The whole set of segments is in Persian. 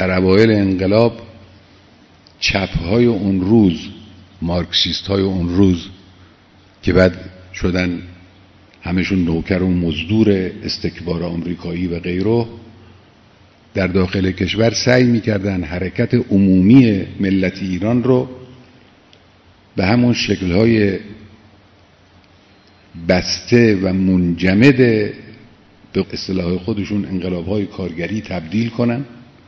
در اوایل انقلاب چپ‌های اون روز، مارکسیست‌های اون روز که بعد شدن همشون نوکر و مزدور استکبار آمریکایی و غیره، در داخل کشور سعی می‌کردن حرکت عمومی ملت ایران رو به همون شکل‌های بسته و منجمد به اصطلاح خودشون انقلاب‌های کارگری تبدیل کنن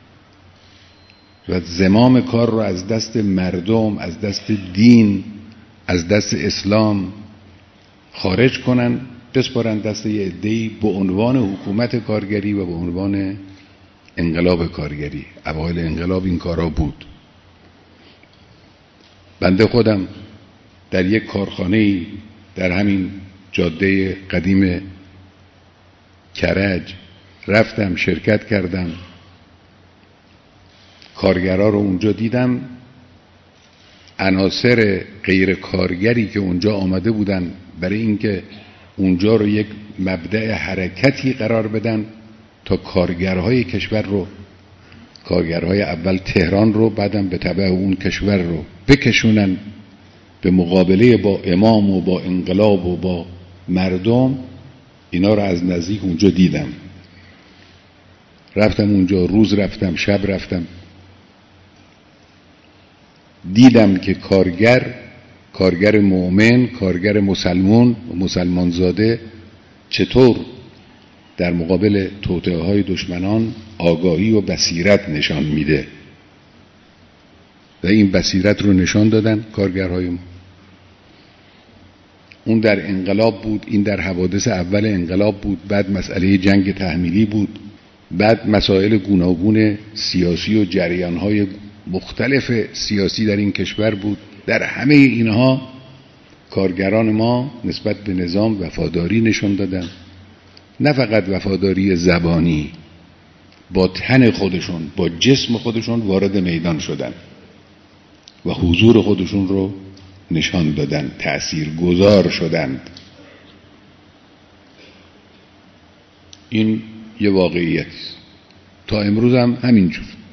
و زمام کار رو از دست مردم، از دست دین، از دست اسلام خارج کنن، بسپارن دست یه عده‌ای به عنوان حکومت کارگری و به عنوان انقلاب کارگری. اوایل انقلاب این کارا بود. بنده خودم در یک کارخانه‌ای در همین جاده قدیم کرج رفتم، شرکت کردم، کارگرها رو اونجا دیدم. عناصر غیر کارگری که اونجا آمده بودن برای اینکه اونجا رو یک مبدأ حرکتی قرار بدن تا کارگرهای کشور رو، کارگرهای اول تهران رو، بعدم به تبع اون کشور رو بکشونن به مقابله با امام و با انقلاب و با مردم. اینا رو از نزدیک اونجا دیدم. رفتم اونجا، روز رفتم، شب رفتم، دیدم که کارگر مؤمن، کارگر مسلمان و مسلمانزاده چطور در مقابل توطئه‌های دشمنان آگاهی و بصیرت نشان میده و این بصیرت رو نشان دادن کارگرهای ما. اون در انقلاب بود، این در حوادث اول انقلاب بود، بعد مسئله جنگ تحمیلی بود، بعد مسائل گوناگون سیاسی و جریانهای مختلف سیاسی در این کشور بود. در همه اینها کارگران ما نسبت به نظام وفاداری نشان دادن، نه فقط وفاداری زبانی، با تن خودشون، با جسم خودشون وارد میدان شدن و حضور خودشون رو نشان دادن، تأثیرگذار شدند. این یه واقعیت است. تا امروز هم همینجور.